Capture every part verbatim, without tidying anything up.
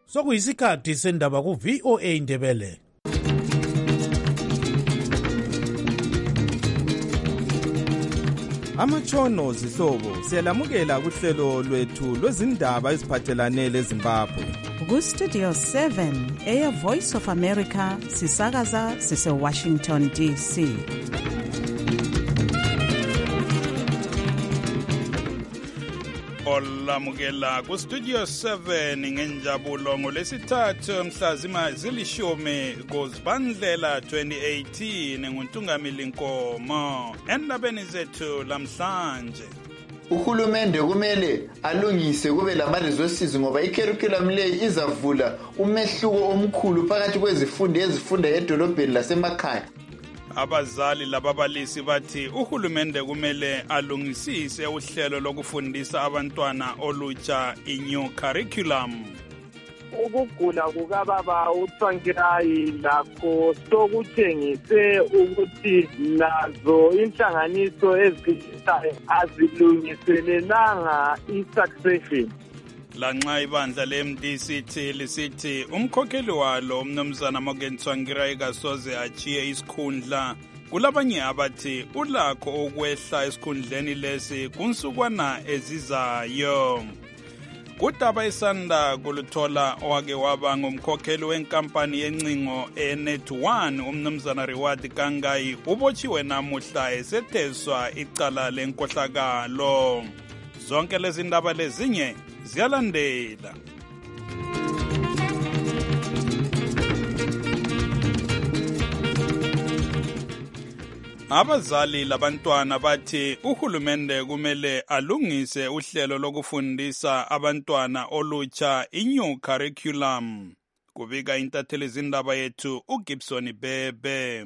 sokuyisikhathi sendaba ku V O A Ndebele. Amatshono zihlobo siyalamukela kuhlelo lwethu lwezindaba eziphathelane leZimbabwe. Ku Studio seven Air Voice of America sisakaza sise Washington D C. Olamukela ku Studio seven ngenjabulo ngolesithathu mhla zima zilishumi kuZibandlela twenty eighteen nguNtungamili Nkomo. Endabeni zethu lamhlanje, uhulumende kumele alungise kube lama-resources ngoba i-curriculum le izavula umehluko omkhulu phakathi kwezifundo ezifunda edolobheni lasemakhaya. Abazali lababalisi bathi uhulumende kumele alungisise uhlelo lokufundisa abantwana olutsha i-new curriculum. Ukugula kukababa uTsvangirai lakho sokutshengise ukuthi nazo inhlanganiso ezikhiqizayo azilungiselelanga i-succession. Lanxa ibandla le-M D C T lisithi umkhokheli walo umnumzana Morgan Tsvangirai kasoze achiye isikhundla, kulabanye abathi ulakho ukwehla esikhundleni lesi kunsukwana ezizayo. Kudaba isanda kuluthola owake waba ngumkhokheli wenkampani yencingo eNet one umnumzana Reward Kangai ubotshiwe namuhla esetheswa icala lenkohlakalo. Zonke lezi ndaba lezinye ziyalandela. Abazali labantwana bathi uhulumende kumele alungise uhlelo lokufundisa abantwana olutsha i-new curriculum. Kubika intatheli zindaba yethu uGibson Bebe.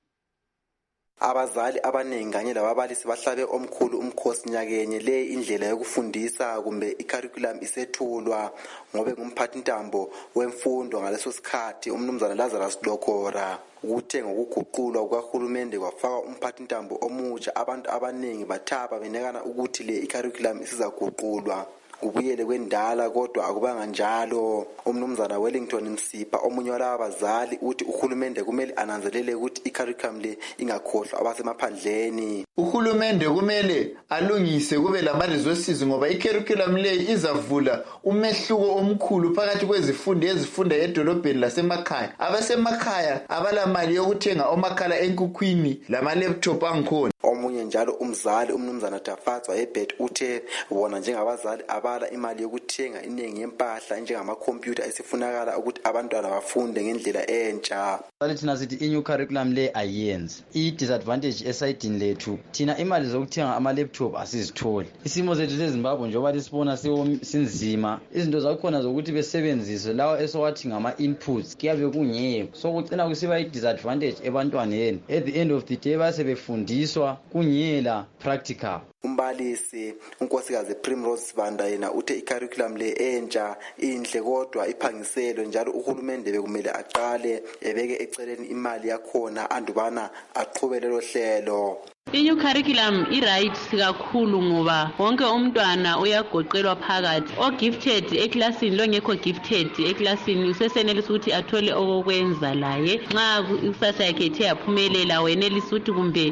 Abazali abanengi kanye lababalisi bahlabe omkhulu umkhosi nyakenye le indlela yokufundisa kumbe i-curriculum isethulwa ngobe ngumphathintambo wemfundo ngaleso sikhathi umnumzana Lazarus Dokora. Ukuthe ngokuguqulwa kukahulumende kwafaka umphathintambo omutsha, abantu abanengi bathaba benekana ukuthi le i-curriculum isizaguqulwa kubuyele kwendala, kodwa akubanga njalo. Umnumzana Wellington Msipha omunye walaba bazali uthi uhulumende kumele ananzelele ukuthi i-curriculum le ingakhohlwa abasemaphandleni. Uhulumende kumele alungise kube lama-resources ngoba i-curriculum le izavula umehluko omkhulu phakathi kwezifundo ezifunda edolobheni lasemakhaya. Abasemakhaya abalamali yokuthenga omakhala enkukhwini lama-laptop angikhona. Omunye njalo umzali umnumzana Tafatswa eBet uthe bona njengabazali abala imali yokuthenga iningi yempahla njengamakhompyutha esifunakala ukuthi abantwana bafunde ngendlela entsha. Thina sithi i-new curriculum le ayenzi i-disadvantage esayidini lethu, thina imali zokuthenga ama-laptop asizitholi. Isimo zethu seZimbabwe njengoba lisibona sinzima, izinto zakhona zokuthi besebenzise lawo esowathi ngama-inputs kuyabe kungekho, sokucina kusiba i-disadvantage ebantwaneni. At the end of the day basebefundiswa kunyela practical. Umbalisi unkosikazi Primrose Sibanda yena uthe i-curriculum le entsha inhle kodwa iphangiselwe, njalo uhulumende bekumele aqale ebeke eceleni imali yakhona andubana aqhubele lo hlelo. I-new curriculum i-right kakhulu ngoba wonke umntwana uyagoqelwa phakathi. O-gifted eklasini longekho gifted eklasini usesenelisa ukuthi athole okokwenza laye. Nxa ikusasa yakhe ithe yaphumelela wenelisa ukuthi kumbe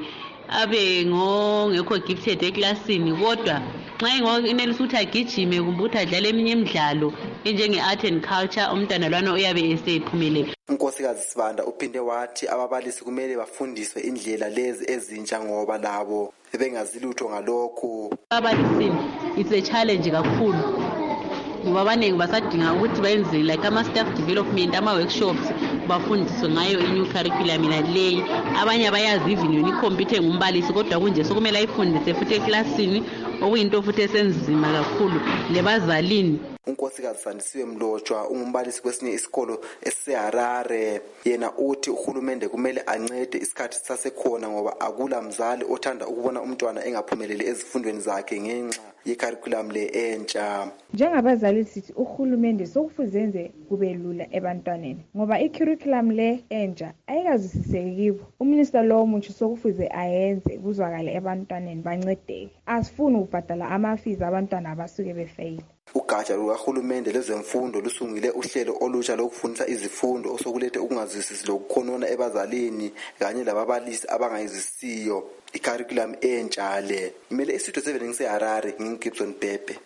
abe ngongekho gifted eklasini, kodwa nxa inelisa ukuthi agijime kumbe ukuthi adlale eminye imidlalo enjenge-art and culture, umntwana lwana uyabe esephumelela. Unkosikazi Sibanda uphinde wathi ababalisi kumele bafundiswe indlela lezi ezintsha ngoba labo bengazilutho ngalokho. Abalisini it's a challenge kakhulu ngoba abaningi basadinga ukuthi bayenze like ama-staff development, ama-workshops, bafundiswe ngayo i-new curriculum leyi. Abanye bayazi even yona ikhompyutha ngumbalisi, kodwa kunje sokumele ayifundise futhi eklasini, okuyinto futhi esenzima kakhulu lebazalini. Unkosikazi Sandisiwe Mlotshwa ungumbalisi kwesinye isikolo eseHarare. Yena uthi uhulumende kumele ancede isikhathi sasekhona ngoba akula mzali othanda ukubona umntwana engaphumeleli ezifundweni zakhe ngenxa ye-curriculum le entsha. Njengabazali sithi uhulumende sokufuzenze kube lula ebantwaneni ngoba i-curriculum le entsha ayikazwisiseki kibo. Uminister lo omutsha sokufuze ayenze kuzwakale ebantwaneni bancedeke. Asifuni ukubhadala ama-fees abantwana abasuke befeyile. Ugatsha lukahulumende lwezemfundo lusungile uhlelo olusha lokufundisa izifundo osokulethe ukungazwisisi lokukhonona ebazalini kanye lababalisi abangayizwisisiyo i-curriculum entsha le. Imele isitho seven ngiseHarare nginguGibson Pepe.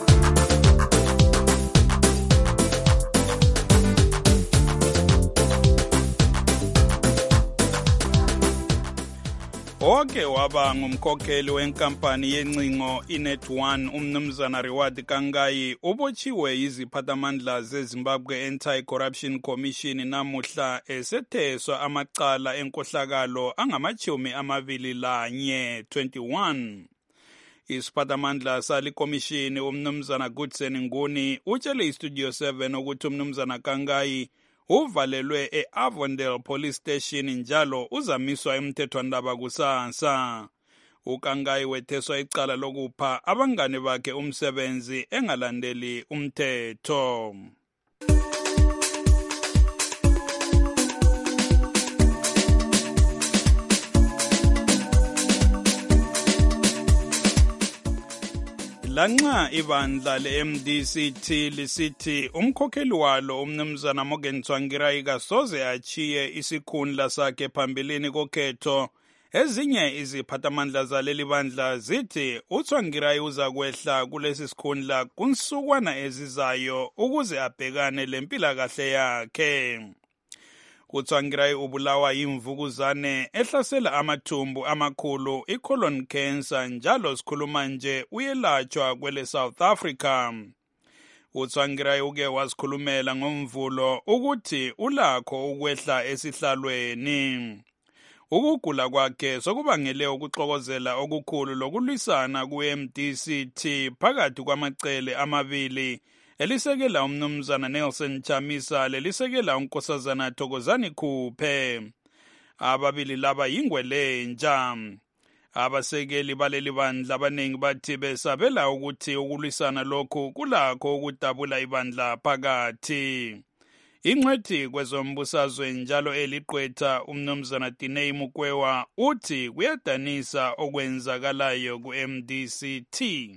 Oke waba ngumkhokheli wenkampani yencingo iNet one umnumzana Reward Kangayi ubotshiwe yiziphathamandla zeZimbabwe Anti-Corruption Commission namuhla esetheswa amacala enkohlakalo angamachumi amabili lanye twenty-one. Isiphathamandla sali commission umnumzana Goodson Nguni utshele iStudio seven ukuthi umnumzana Kangayi uvalelwe e-Avondale Police Station njalo uzamiswa emthethwandaba kusasa. uKangayi wetheswa icala lokupha abangane bakhe umsebenzi engalandeli umthetho. Lanxa ibandla le-M D C T lisithi umkhokheli walo umnumzana Morgan Tsvangirai kasoze achiye isikhundla sakhe phambilini kokhetho, ezinye iziphathamandla zaleli bandla zithi uTsvangirai uza kwehla kulesi sikhundla kunsukwana ezizayo ukuze abhekane lempilakahle yakhe. uTsvangirai ubulawa yimvukuzane ehlasela amathumbu amakhulu i-colon cancer njalo sikhuluma nje uyelatshwa kwele South Africa. uTsvangirai uke wazikhulumela ngomvulo ukuthi ulakho ukwehla esihlalweni. Ukugula kwakhe sokubangele ukuxokozela okukhulu lokulwisana ku-M D C T phakathi kwamacele amabili elisekela umnumzana Nelson Chamisa lelisekela unkosazana Thokozani Khuphe. Ababili laba yingwelentsha. Abasekeli baleli bandla abaningi bathi besabela ukuthi ukulwisana lokhu kulakho ukudabula ibandla phakathi. Ingcwethi kwezombusazwe njalo eliqwetha umnumzana Dinei Mukwewa uthi kuyadanisa okwenzakalayo ku-M D C T.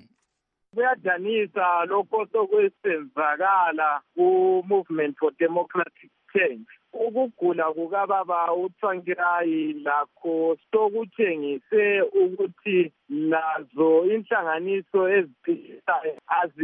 Kuyadanisa lokho sokwesenzakala ku-Movement for Democratic Change. Ukugula kukababa uTsvangirai lakho sokutshengise ukuthi nazo inhlanganiso eziphilayo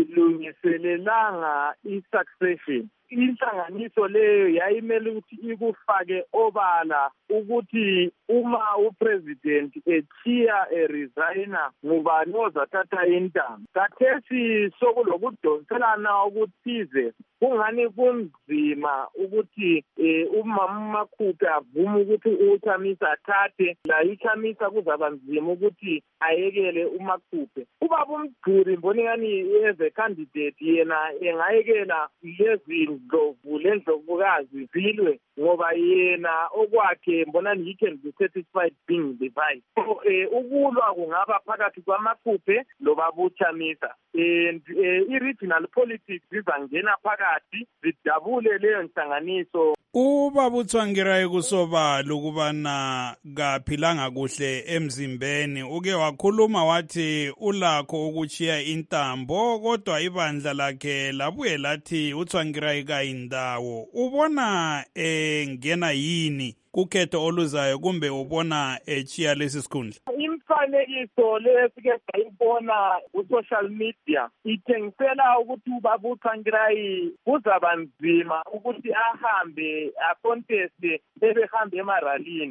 azilungiselelanga i-succession. Inhlanganiso leyo yayimele ukuthi ikufake obala ukuthi uma upresident echiya eresigna ngubani ozathatha intamo. Kathesi sokulokudonselana okuthize kungani kunzima ukuthi umama Makhuphe avume ukuthi uChamisa athathe, la iChamisa kuzaba nzima ukuthi ayekele uMakhuphe. Ubaba uMgqiri mboningani as a candidate yena engayekela lezi ndlovu lendlovukazi zilwe ngoba yena okwakhe mbonani he can be satisfied being the vice. So eh, ukulwa kungaba phakathi kwaMakhuphe lobaba uChamisa and eh, i-regional politics zizangena phakathi zidabule leyo nhlanganiso. Ubaba uTsvangirai kusobala ukubana kaphilanga kuhle emzimbeni, uke wakhuluma wathi ulakho ukuchiya intambo kodwa ibandla lakhe labuye lathi uTsvangirai kayindawo. Ubona engena yini kukhetho oluzayo kumbe ubona echiya lesi sikhundla? Imfanekiso lesike sayibona ku-social media ithengisela ukuthi ubaba uTsvangirai kuzaba nzima ukuthi ahambe aconteste ebehambe emaralini.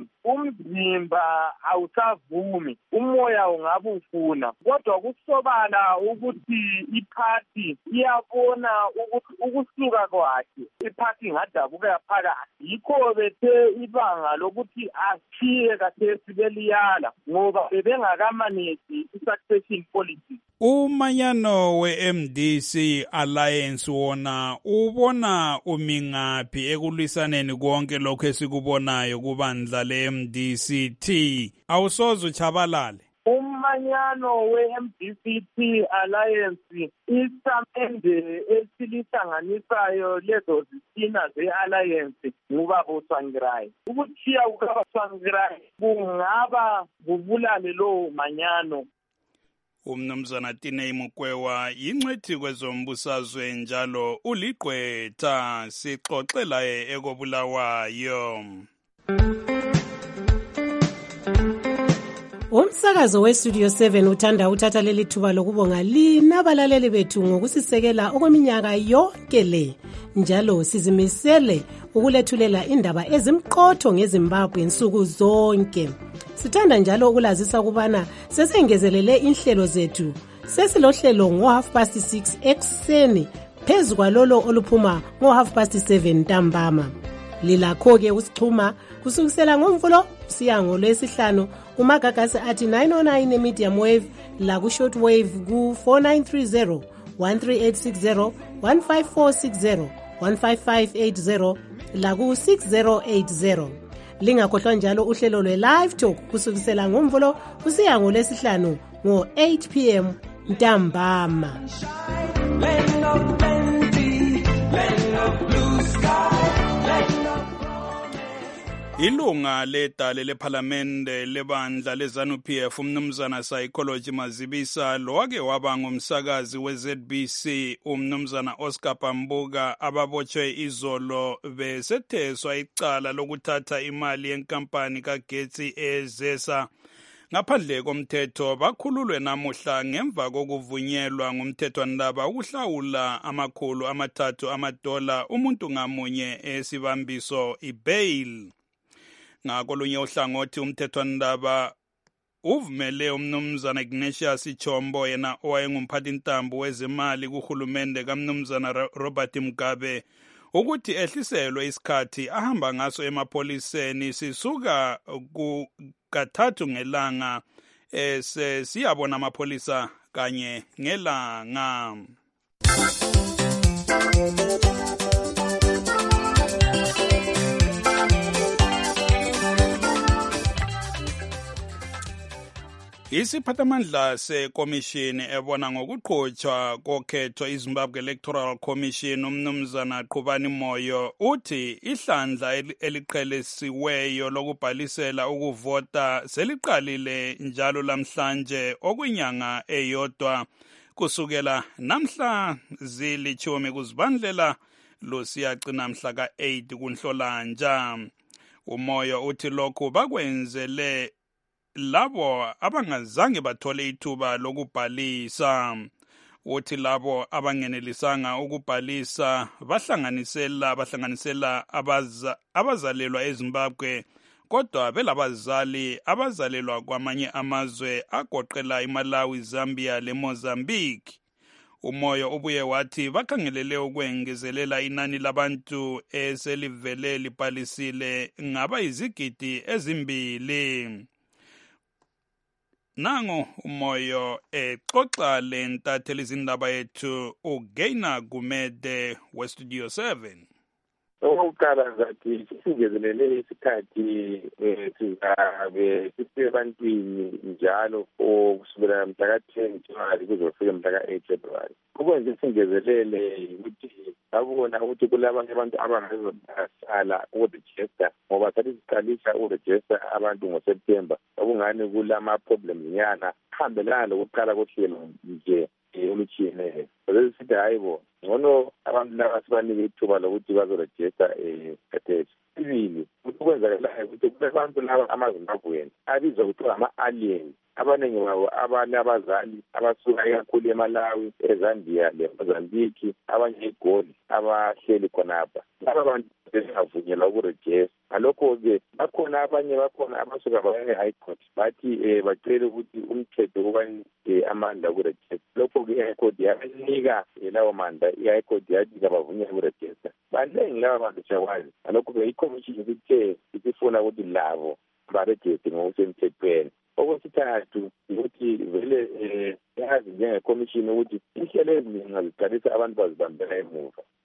Umzimba awusavumi, umoya ungabe ufuna, kodwa kusobala ukuthi iphathi iyabona ukuthi ukusuka kwakhe iphathi ngadabuka phakathi. Yikho bethe ibanga lokuthi ashiye kathesi beliyala ngoba bebengakamanezi i-succession policy. Umanyano we-M D C Alliance wona ubona umingaphi ekulwisaneni konke lokho esikubonayo kubandla le-M D C T? Awusoze uchabalale. Uma umanyano we-M D C T Alliance isamende esilihlanganisayo lezo zisina ze-Alliance ngubaba uTsvangirai. Ukuthiya kukaba Tsvangirai kungaba kubulale lowo manyano. Umnumzana Tinei Mukwewa yincwethi kwezombusazwe njalo uligqwetha sixoxela ekobulawayo. Umsakazo weStudio seven uthanda uthatha leli thuba lokubonga lina abalaleli bethu ngokusisekela okweminyaka yonke le. Njalo sizimisele ukulethulela indaba ezimqotho ngeZimbabwe insuku zonke. Sithanda njalo ukulazisa ukubana sesengezelele inhlelo zethu. Sesilohlelo ngo half past six ekseni phezu kwalolo oluphuma ngo half past seven ntambama. Lilakho ke usixhuma kusukisela ngomvulo siya ngolwesihlanu kumagagasi athi nine oh nine medium wave la ku short wave ku four nine three zero one three eight six zero one five four six zero one five five eight zero la ku six zero eight zero. Lingakhohlwa njalo uhlelo lwe live talk kusukisela ngomvulo kusiya ngolwesihlanu ngo eight p m ntambama. Land of plenty, land of blue sky, land of Ilunga ledale leParliamente lebandla leZANU-P F umnumzana Psychology Mazibisa lowake waba ngumsakazi we-Z B C umnumzana Oscar Pambuka ababotshwe izolo besetheswa icala lokuthatha imali yenkampani kaGetsi eZesa ngaphandle komthetho bakhululwe namuhla ngemva kokuvunyelwa ngumthethwandaba ukuhlawula amakhulu amathathu amadola umuntu ngamunye esibambiso ibail. Ngakolunye uhlangothi umthethwandaba uvumele umnumzana Ignatius Chombo yena owayengumphathintambo wezimali kuhulumende kamnumzana Robert Mugabe ukuthi ehliselwe isikhathi ahamba ngaso emapoliseni sisuka ku kathathu ngelanga ese siyabona amapolisa kanye ngelanga. Isiphathamandla sekomishini ebona ngokuqhutshwa kokhetho iZimbabwe Electoral Commission umnumzana Qhubani Moyo uthi ihlandla eliqhelisiweyo lokubhalisela ukuvota seliqalile njalo lamhlanje okwinyanga eyodwa kusukela namhla zilithumi kuzibandlela losiyagcina mhla ka eight kuNhlolanja. Umoyo uthi lokhu bakwenzele labo abangazange bathole ithuba lokubhalisa. Uthi labo abangenelisanga ukubhalisa bahlanganisela bahlanganisela abaza, abazalelwa eZimbabwe kodwa belabazali abazalelwa kwamanye amazwe agoqela iMalawi, Zambia leMozambique. Umoyo ubuye wathi bakhangelele ukwengezelela inani labantu eselivele libhalisile ngaba izigidi ezimbili. Nango Umoyo exoxa lentatheli izindaba yethu uGaina Gumede weStudio seven. Okokuqala ngathi singezelele isikhathi sizabe sisebantwini njalo kusukela mhla ten January kuzofika mhla eight February. Ukwenza singezelele ukuthi babona ukuthi kulabanye abantu abangazosala ukurejista ngoba sathi siqalisa ukurejista abantu ngoSeptember okungani kulama problems nyana hambelana lokuqala kohlelo nje olutshiyeneyo. Bese hayi bo ngono abantu laba sibanike ithuba lokuthi bazorejista ekhathesi. Ibili ukwenzakala ukuthi kubantu laba amaZimbabwe abizwa kuthiwa ama-alien abaningi babo abanye abazali abasuka ekakhulu eMalawi, eZambia leMozambique, abanye eGoli abahleli khonapha. Laba bantu besavunyelwa ukurejista. Ngalokho-ke bakhona abanye bakhona abasuka baya e-High Court bathi bacele ukuthi umthetho kubanike amandla ukurejista. Lokho-ke i-High Court yabanika lawo mandla. I-High Court yathi kabavunyelwa ukurejista. Banengi laba bantu siyakwazi. Ngalokho-ke ikhomishini ithe isifuna ukuthi labo barejiste ngokusemthethweni. Okwesithathu ukuthi vele yazi njengekomishini ukuthi inhlelo eziningi ziqalisa abantu bazibambela emuva.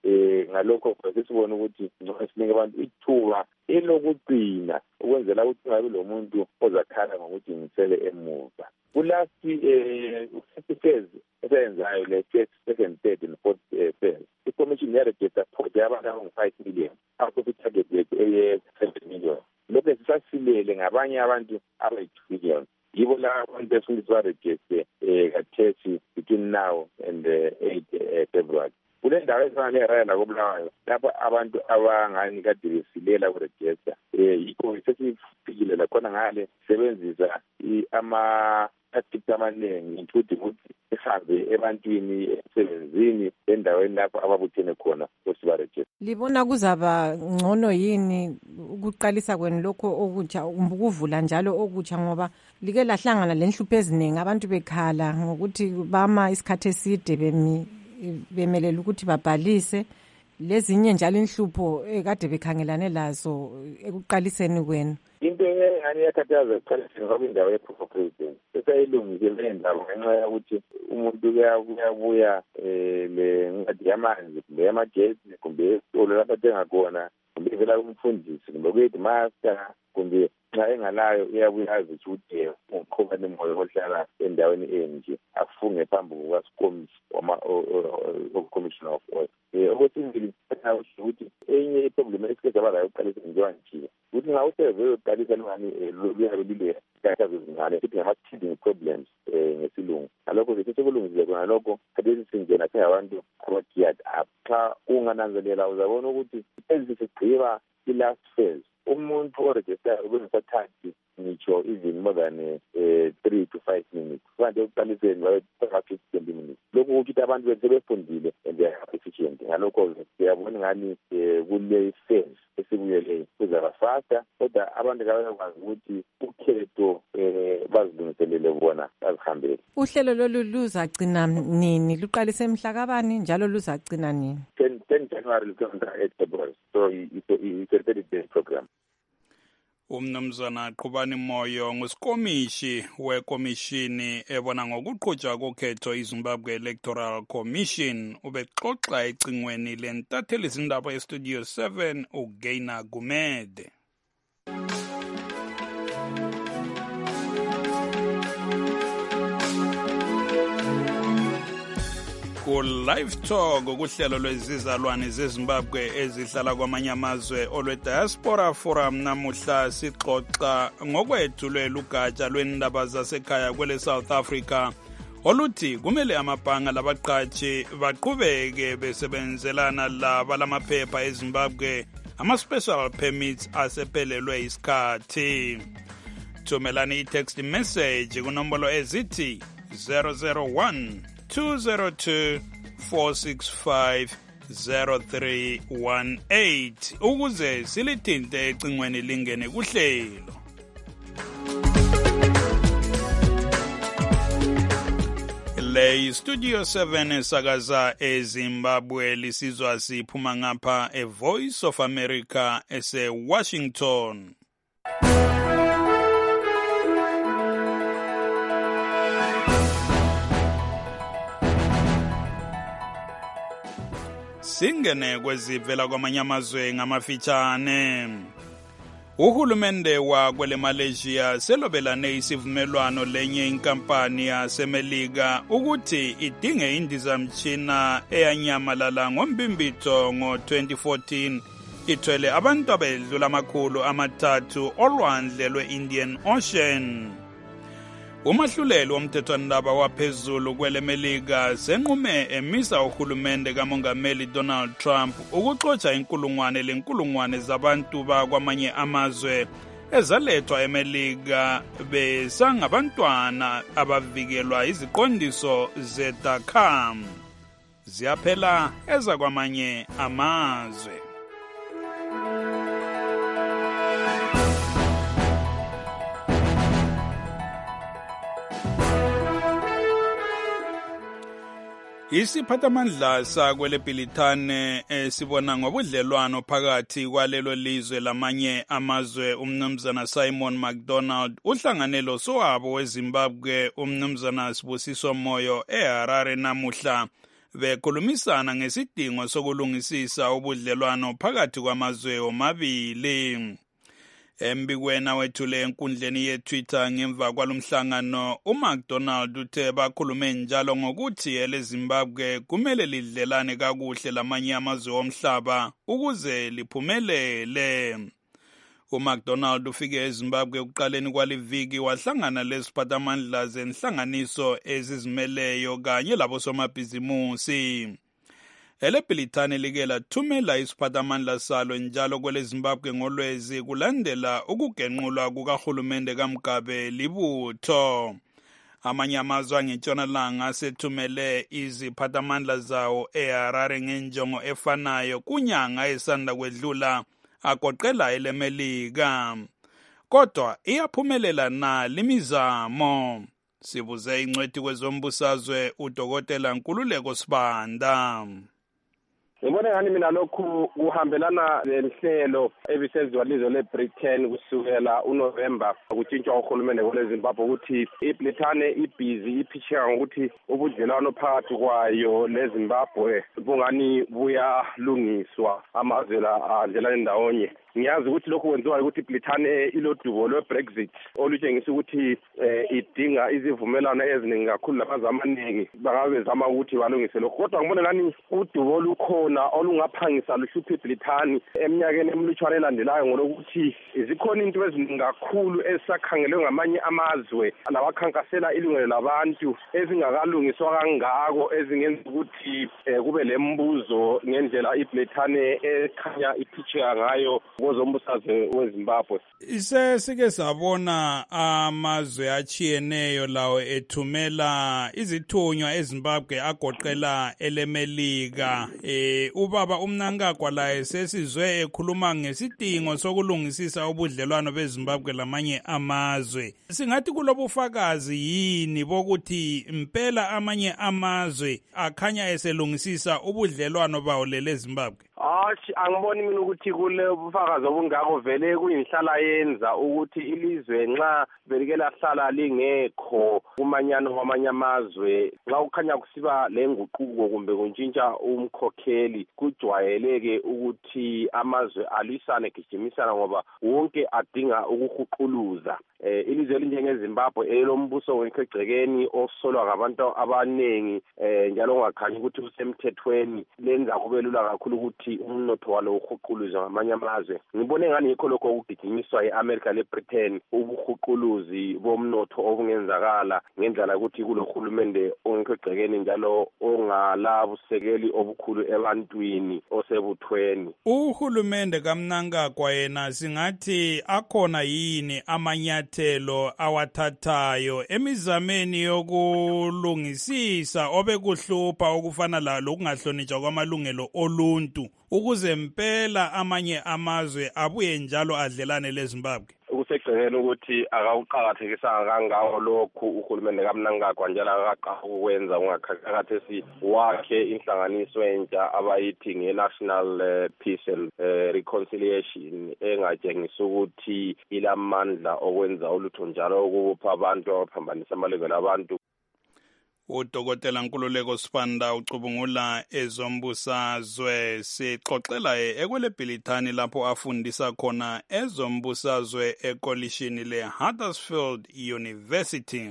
eh ngalokho sesibona ukuthi ngcono sinike abantu ithuba elokugcina ukwenzela ukuthi ngabe lo muntu ozakhala ngokuthi ngisele emuva kulasi eh usifezi esenzayo le first second third and fourth phase i-commission yaregister project abantu abangu-five million out of i-target yethu eye-seven million lokho sisasilele ngabanye abantu abayi-two million yibo la abantu esifundisa barejiste um kathesi between now and eight February kule ndawo ezifana neraya nakobulawayo lapho abantu abangani kade besilela kurejista um yikho sesifikile lakhona ngale sebenzisa ama-tactics amaningi including ukuthi sihambe ebantwini emsebenzini endaweni lapho ababuthene khona osibarejista. Libona kuzaba ngcono yini ukuqalisa kwenu lokho okutsha ukuvula njalo okutsha ngoba like lahlangana lenhlupho eziningi abantu bekhala ngokuthi bama isikhathi eside bemi bemelela ukuthi babhalise lezinye njalo inhlupho ekade bekhangelane lazo ekuqaliseni kwenu. Into engani yakhathaza ekuqaliseni ngoba indawo ye-proof of residence sesayilungile le ndaba ngenxa yokuthi umuntu uyabuya um le ncwadi yamanzi kumbe yamagesi kumbe esitolo lapho athenga khona kumbe ivela kumfundisi kumbe kuyedimaster kumbe nxa engalayo uyabuya azi ukuthi uqhuba nemoya ohlala endaweni enje afunge phambi kuka-commissioner of oil. Um okwesibili ukuthi enye iproblem esikeze abalayo uqalisa njengoba ngitshile ukuthi nxa useve uqalisa lungani luyabe lile kakazo zincane futhi ngama-teething problems um ngesilungu ngalokho ke sesekulungile kona lokho khathesi singena singabantu aba-geared up xa ungananzelela uzabona ukuthi ezisigqiba i-last phase umuntu orejistayo ubengisathathi ngitsho even more than uh, three to five minutes kanje ukuqaliseni babe-fifty twenty minutes lokhu ukuthi abantu bethu sebefundile and they are efficient ngalokho siyabona ngani um kule phase esibuyeleyo kuzaba fasta kodwa abantu kabakwazi ukuthi ukhetho um bazilungiselele bona bazihambele. Uhlelo lolu luzagcina nini luqalise mhla kabani njalo luzagcina nini? ten January luqonda eight February so it's a thirty day program. Umnumzana Qhubani Moyo ngusikomishi wekomishini ebona ngokuqhutshwa kokhetho iZimbabwe Electoral Commission ubexoxa ecingweni lentatheli izindaba estudio seven uGaina Gumede. Ku live talk ukuhlelo lwezizalwane zeZimbabwe ezihlala kwamanye amazwe olwe Diaspora Forum namuhla sixoxa ngokwethulwe lugatsha lwendaba zasekhaya kwele South Africa oluthi kumele amabhanga labaqhatshi baqhubeke besebenzelana laba lamaphepha eZimbabwe ama-special permits asephelelwe isikhathi. Thumelani i-text message kunombolo ezithi zero zero one two zero two four six five zero three one eight ukuze silithinte ecingweni lingene kuhlelo. Le Studio seven esakaza eZimbabwe lisizwa siphuma ngapha e Voice of America ese Washington. Singene kwezivela kwamanye amazwe ngamafitshane. Uhulumende wa kwele Malaysia selobelane isivumelwano lenye inkampani yaseMelika ukuthi idinge indizamtshina eyanyamalala ngombimbitho ngo twenty fourteen ithwele abantu abedlula amakhulu amathathu olwandle lwe-Indian Ocean. Umahluleli womthethwandaba waphezulu kwele Melika senqume emisa uhulumende kamongameli Donald Trump ukuxotsha inkulungwane lenkulungwane zabantu bakwamanye amazwe ezalethwa eMelika besangabantwana abavikelwa iziqondiso zeDACAM ziyaphela ezakwamanye amazwe. Isiphathamandla sakwele Bhilithane sibona ngobudlelwano phakathi kwalelo lizwe lamanye amazwe umnumzana Simon McDonald uhlanganelo sowabo weZimbabwe umnumzana Sibusiso Moyo eHarare namuhla bekhulumisana ngesidingo sokulungisisa ubudlelwano phakathi kwamazwe omabili. Embikweni awethule enkundleni ye-Twitter ngemva kwalomhlangano, uMcDonald uthe bakhulume njalo ngokuthi eleZimbabwe kumele lidlelane kakuhle lamanye amazwe omhlaba ukuze liphumelele. uMcDonald ufike eZimbabwe ekuqaleni kwaliviki wahlangana leziphathamandla zenhlanganiso ezizimeleyo kanye labosomabhizimusi. Elebhilithani like lathumela isiphathamandla salo njalo kweleZimbabwe ngolwezi kulandela ukugenqulwa kukahulumende kaMgabe libutho. Amanye amazwe angentshonalanga asethumele iziphathamandla zawo eHarare ngenjongo efanayo kunyanga esanda kwedlula agoqela elemelika. Kodwa iyaphumelela na limizamo? Sibuze ingcwethi kwezombusazwe uDokotela Nkululeko Sibanda. Ngibona ngani mina lokhu kuhambelana lenhlelo ebisenziwa lizwe leBritain kusukela uNovember kutshintshwa uhulumende kweZimbabwe ukuthi iBrithane ibhizi iphisheka ngokuthi ubudlelwano phakathi kwayo leZimbabwe bungani buyalungiswa amazwe la adlelane ndawonye. Ngiyazi ukuthi lokhu kwenziwa ukuthi iBrithane ilodubo lweBrexit olutshengisa ukuthi idinga izivumelwano eziningi kakhulu labazwe amaningi bangabe bezama ukuthi balungise lokho. Kodwa ngibona ngani udubo olukhona olungaphangisa luhluphe iBrithane eminyakeni emilutshwane elandelayo ngolokuthi zikhona into eziningi kakhulu esakhangelwe ngamanye amazwe labakhankasela ilungelo labantu ezingakalungiswa kangako ezingenza ukuthi kube lembuzo ngendlela iBrithane ekhanya iphitheka ngayo kozombusazwe weZimbabwe. Ise sike sabona amazwe achiyeneyo lawo ethumela izithunywa eZimbabwe agoqela elemelika. Eh ubaba uMnangagwa laye sesizwe ekhuluma ngesidingo sokulungisisa ubudlelwano beZimbabwe lamanye amazwe. Singathi kulobufakazi yini bokuthi impela amanye amazwe akhanya eselungisisa ubudlelwano bawo leZimbabwe? Ashi angiboni mina ukuthi kule ubufakazi obungako vele kuyinhlala yenza ukuthi ilizwe nxa belike lahlala lingekho kumanyano kwamanye amazwe nxa kukhanya kusiba lenguquko kumbe kuntshintsha umkhokheli kujwayeleke ukuthi amazwe alisane gijimisana ngoba wonke adinga ukuhuquluza. Eh ilizwe elinjengeZimbabwe elombuso wekhegcekeni osolwa ngabantu abanengi eh njalo ngakhanyi ukuthi usemthethweni lenza kube lula kakhulu ukuthi umnotho walo uhuquluzwe ngamanye amazwe. Ngibone ngani yikho lokho okugijimiswa eAmerica leBritain ubuhuquluzi bomnotho obungenzakala ngendlela ukuthi kulohulumende onkhegcekeni njalo ongalabusekeli obukhulu ebantwini osebuthweni. Uhulumende kaMnangagwa yena singathi akhona yini amanyathelo awathathayo emizameni yokulungisisa obekuhlupha okufana la lokungahlonitshwa kwamalungelo oluntu ukuze impela amanye amazwe abuye njalo adlelane leZimbabwe? Kusegcekeni ukuthi akawuqakathekisanga kangako lokhu uhulumende kaMnangagwa njalo akaqhaqa ukwenza ungakhathi wakhe inhlanganiso entsha abayithi nge-National uh, Peace and uh, Reconciliation engatshengisa ukuthi ilamandla okwenza ulutho njalo ukupha abantu abaphambanisa amalungelo abantu. uDokotela Nkululeko Sibanda ucubungula ezombusazwe. Sixoxela ekwelebhilithani lapho afundisa khona ezombusazwe ekolishini leHuddersfield University.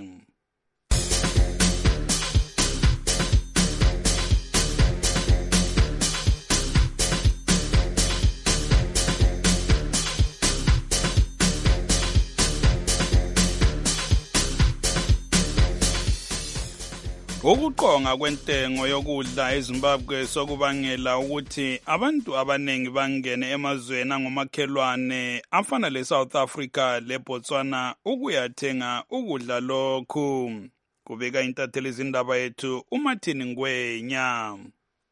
Ukuqonga kwentengo yokudla eZimbabwe sokubangela ukuthi abantu abanengi bangene emazweni angomakhelwane afana leSouth Africa leBotswana ukuyathenga ukudla lokhu. Kubika intatheli izindaba yethu uMartin Ngwenya.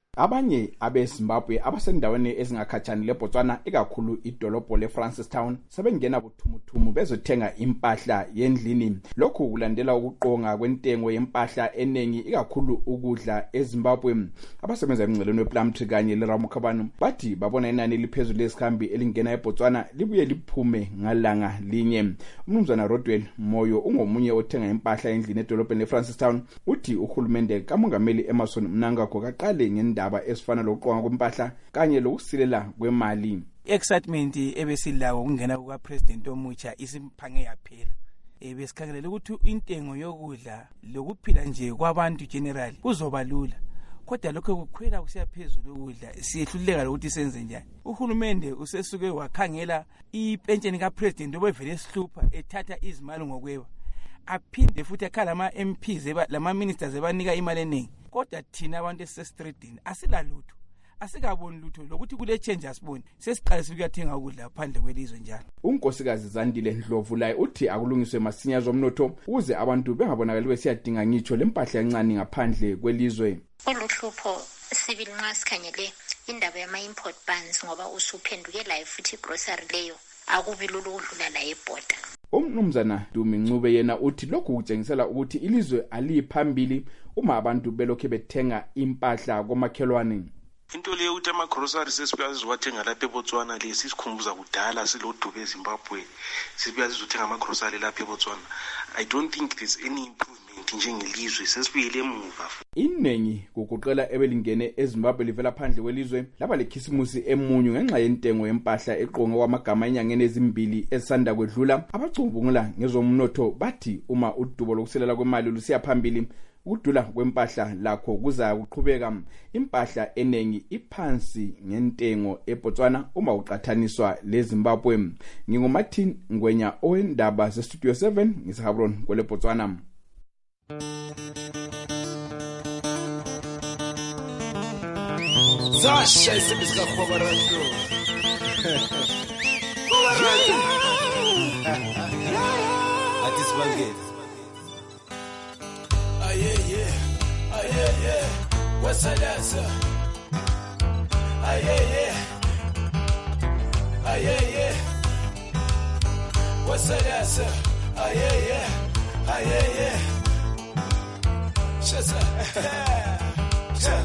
Abanye abeZimbabwe abasendaweni ezingakhatshani leBotswana ikakhulu idolobho leFrancistown sebengena buthumuthumu bezothenga impahla yendlini. Lokhu kulandela ukuqonga kwentengo yempahla enengi ikakhulu ukudla eZimbabwe. Abasebenza emngceleni wePlumtree kanye leRamukhabani bathi babona inani eliphezulu lesikhambi elingena eBotswana libuye liphume ngalanga linye. Umnumzana Rodwell Moyo ungomunye othenga impahla endlini edolobheni leFrancistown uthi uhulumende kamongameli Emerson Mnangagwa kaqale ngendaba esifana lokuqonga kwempahla kanye lokusilela kwemali. Excitement ebesilawo ukungena kuka president omutsha isimphange yaphela. Ebesikhangelela ukuthi intengo yokudla lokuphila nje kwabantu general kuzoba lula. Kodwa lokho kukhwela kusiya phezulu ukudla siyehluleka ukuthi senze njani. Uhulumende usesuke wakhangela ipensheni ka president obevele sihlupha ethatha izimali ngokweba. Aphinde futhi akhala ama M Ps lama ministers ebanika imali eningi. Kodwa thina abantu esesitreetini asilalutho asikaboni lutho lokuthi kule change asiboni sesiqalisa ukuyathenga ukudla phandle kwelizwe njalo. Unkosikazi Zandile Ndlovu laye uthi akulungiswe masinya zomnotho ukuze abantu bengabonakali besiyadinga ngitsho lempahla encane ngaphandle kwelizwe. Oluhlupho sibili nxa sikhangele indaba yama import bans ngoba usuphenduke la futhi grocery leyo akubi lulu ukudlula la ebhoda. Umnumzana Dumi Ncube yena uthi lokhu kutshengisela ukuthi ilizwe aliphambili uma abantu belokhe bethenga impahla komakhelwane. Into leyo ukuthi ama groceries esibuyazi wathenga lapha eBotswana lesi sikhumbuza kudala silodube eZimbabwe sibuyazi uzothenga ama groceries lapha eBotswana. I don't think there's any improvement njengelizwe sesibuyele emuva. Inengi kuguqela ebelingene eZimbabwe livela phandle kwelizwe laba lekhisimusi emunyu ngenxa yentengo yempahla eqonga kwamagama enyangeni ezimbili esanda kwedlula. Abacubungula ngezomnotho bathi uma udubo lokuselela kwemali lusiya phambili ukudula kwempahla lakho kuza kuqhubeka. Impahla enengi iphansi ngentengo eBotswana uma uqathaniswa leZimbabwe. NginguMartin Ngwenya owendaba zeStudio seven ngiseHabron kwele Botswana. Zasha isibizika kwabarantu. Kwabarantu. Atisbange. Aye yeah. Aye yeah. Wasalasa. Aye yeah. Aye yeah. Wasalasa. Aye yeah. Aye yeah. Shasa. Shasa.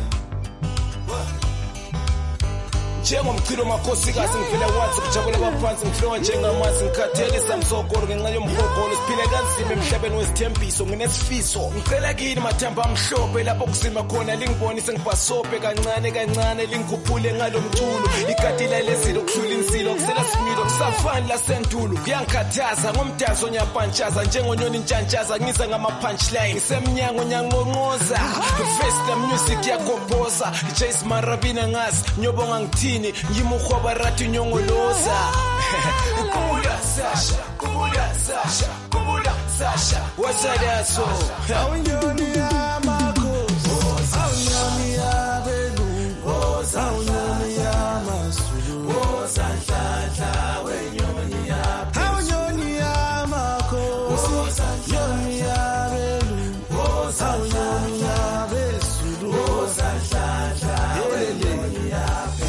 Njengomchilo makhosikazi ngivela wathi kujabule baphansi ngiflowa njengamazi ngikhathele samsokolo ngenxa yomhogolo siphile kanzima emhlabeni wesithembiso nginesifiso ngicela kini mathamba amhlophe lapho kusima khona lingibonise ngibhasope kancane kancane lingikhuphule ngalomculo ikatila lezilo kuhlula insilo kusela similo kusafani la sentulo kuyangikhathaza ngomdanso nyapantshaza njengonyoni ntshantshaza ngiza ngama punchline semnyango nyanqonqoza festa music yakophoza Jace Marabina ngazi nyobonga ngithini ngimukhoba rathi nyongoloza kubula Sasha kubula Sasha kubula Sasha wasadaso awunyoni yamakhosi awunyoni yabelu awunyoni yamasulu wozanhlanhla wenyoni yaphe awunyoni yamakhosi nyoni yabelu awunyoni yabesulu wozanhlanhla wenyoni yaphe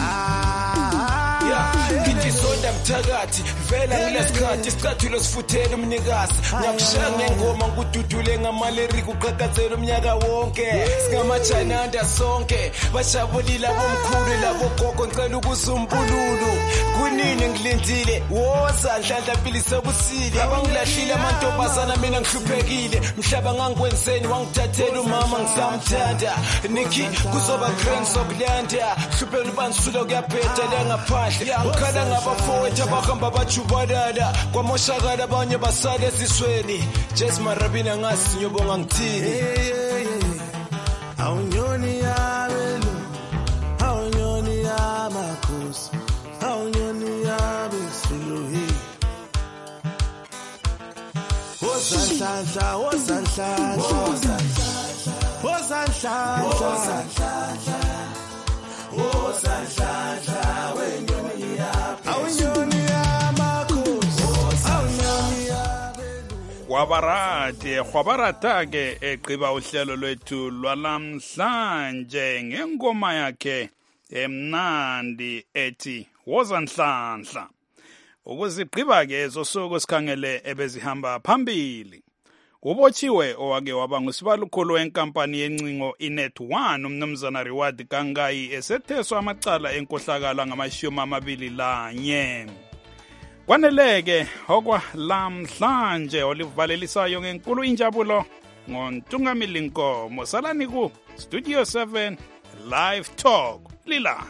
ngitizonda mthakathi vela ngilesikhathi isicathulo sifuthela umnikazi ngiyakushaya ngengoma ngududule ngamaleri kuqhaqhazela umnyaka wonke singamajayinanda sonke bashabulile abomkhulu labogogo ngicela ukuzumbululu kunini ngilindile woza nhlanhla mpili sebusile abangilahlile amantombazana mina ngihluphekile mhlaba ngangikwenzeni wangithathela umama ngisamthanda niki kuzoba grand sokulanda hluphela ubansula kuyaphetha la ngaphandle ukhala ngabafowethu abahamba bajubalala kwamoshakala abanye basale esisweni Jace Marabina ngazi nyobonga ngithini awunyoni yabelo awunyoni yamakhosi awunyoni yabesuluhi wozanhlanhla wozanhlanhla wozanhlanhla wozanhlanhla wozanhlanhla wenyoni yaphe awunyoni yamakhosi awunyoni yabelu Khwabarati Khwabarata ke egqiba uhlelo lwethu lwalamhlanje ngengoma yakhe emnandi ethi wozanhlanhla. Ukuzigqiba ke zosuku sikhangele ebezihamba phambili. Ubotshiwe owake waba ngusibalukhulu wenkampani yencingo iNet one umnumzana Reward Gangayi esetheswa amacala enkohlakala ngamashumi amabili lanye. Kwaneleke okwa lamhlanje olivalelisayo ngenkulu injabulo ngoNtungamili Nkomo. Salani ku Studio seven Live Talk Lila.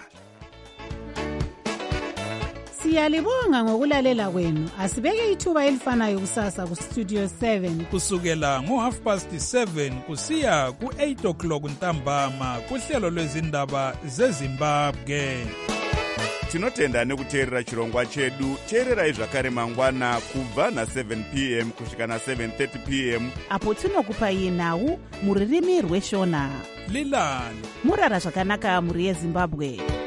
Siyalibonga ngokulalela kwenu. Asibeke ithuba elifanayo kusasa ku Studio seven kusukela ngo half past seven kusiya ku eight o'clock ntambama kuhlelo lwezindaba zeZimbabwe. Tinotenda nekuteerera chirongwa chedu. Teererai zvakare mangwana kubva na seven p m kusvika na seven thirty p m apo tinokupai nhau muririmi rweshona. Lilani murara zvakanaka muri yeZimbabwe.